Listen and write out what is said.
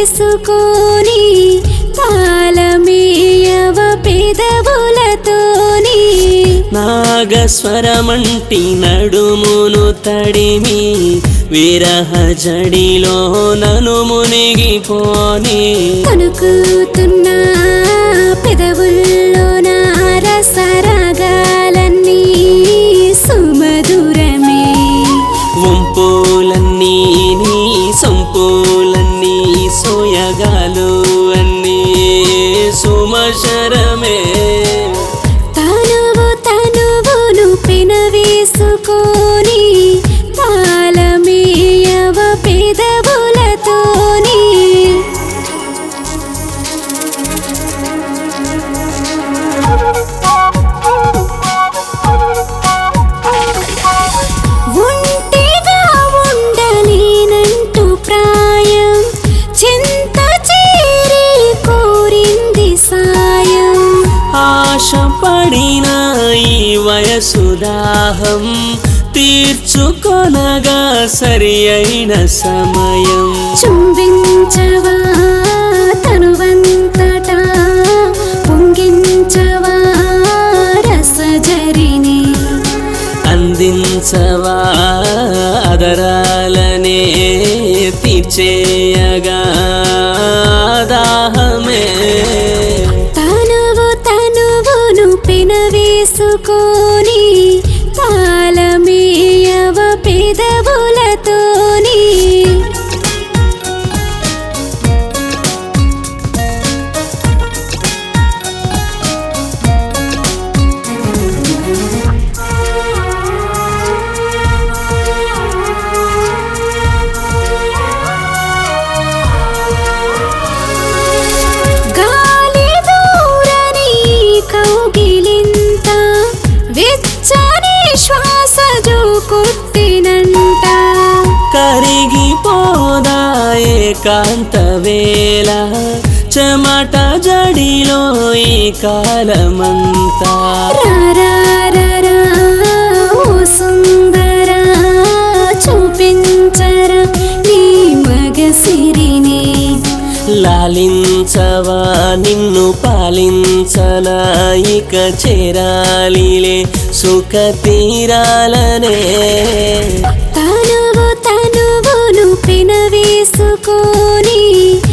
పెనవేసుకొని తాళమేయవ పెదవులతోని నాగస్వరమంటి నడుమును తడిమి విరహ జడిలో నను మునిగిపోని తణుకుతున్న పెదవుల్లో నా రసరాగాలన్నీ సుమధురమే వంపులన్నీ నీ సొంపులన్నీ సోయగాలు అన్నీ సుమశరమే తనువును పెనవేసుకొని తాళమేయవ పెదవులతోని ఒంటిగా ఉండలేనంటూ ప్రాయం చింత చేరి కోరింది సాయం ఆశపడిన ఈ వయసు దాహం తీర్చుకొనగా సరి అయిన సమయం చుంబించవా తనువంతటా పొంగించవా రసజరిని అందించవా అదరాలనే తీర్చేయగా దాహమే తనువును పెనవేసుకొని తాళమేయవ పెదవులతోని గాలి దూరని కౌగిలింత వెచ్చని శ్వాస జోకొట్టినంట కరిగిపోదా ఏకాంత వేళ చెమట జడిలో ఈ కాలమంతా రారారా ఓ సుందరా చూపించరా నీ మగసిరిని లాలించవా నిన్ను పాలించలా ఇక చేరాలిలే సుఖ తీరాలనే తనువును పెనవేసుకొని